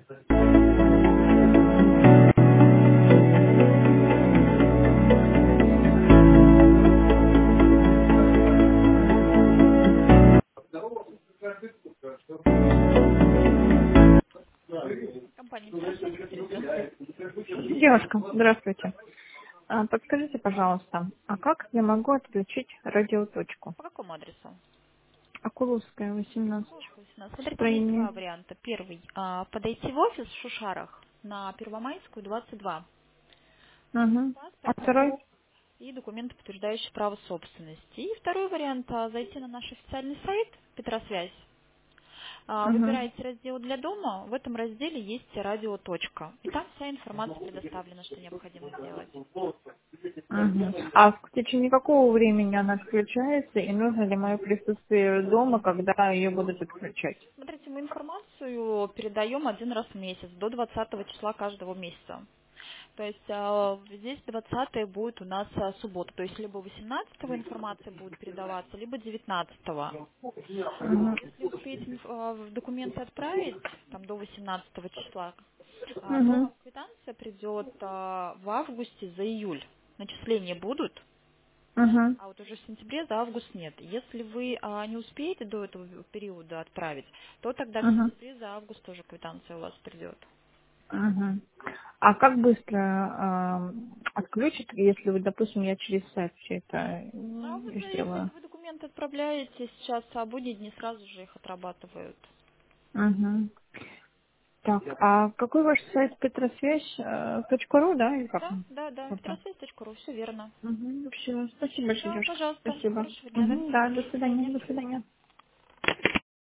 Компания «Интерфейс», Катерина, здравствуйте. Девушка, здравствуйте. Подскажите, пожалуйста, а как я могу отключить радиоточку? По какому адресу? Акуловская, 18. Около 18. Смотрите, есть Строение. два варианта. Первый. Подойти в офис в Шушарах на Первомайскую, 22. Угу. А Паспорт второй? и документы, подтверждающие право собственности. И второй вариант. Зайти на наш официальный сайт «Петросвязь». Угу. Выбираете раздел «Для дома». В этом разделе есть радиоточка. И там вся информация предоставлена, что необходимо сделать. Угу. А в течение какого времени она отключается и нужно ли мое присутствие дома, когда ее будут отключать? Смотрите, мы информацию передаем один раз в месяц, до 20 числа каждого месяца. То есть здесь 20 будет у нас суббота, то есть либо 18 информация будет передаваться, либо 19. Угу. Если успеете документы отправить там, до 18 числа, то Угу. вам квитанция придет в августе за июль. Начисления будут, Угу. а вот уже в сентябре за август нет. Если вы не успеете до этого периода отправить, то тогда в Угу. сентябре за август тоже квитанция у вас придет. Угу. А как быстро отключат, если вы, допустим, я через сайт все это Вот если сделаю? вы документы отправляете сейчас, а будние дни сразу же их отрабатывают. Угу. Так, а какой ваш сайт Петросвязь.ру, да, или как Да, он? да, да, Вот так. петросвязь.ру, все верно. Все, спасибо большое, Все, девушка. пожалуйста, Спасибо. хорошего дня, да? Да, до До свидания. свидания, до свидания.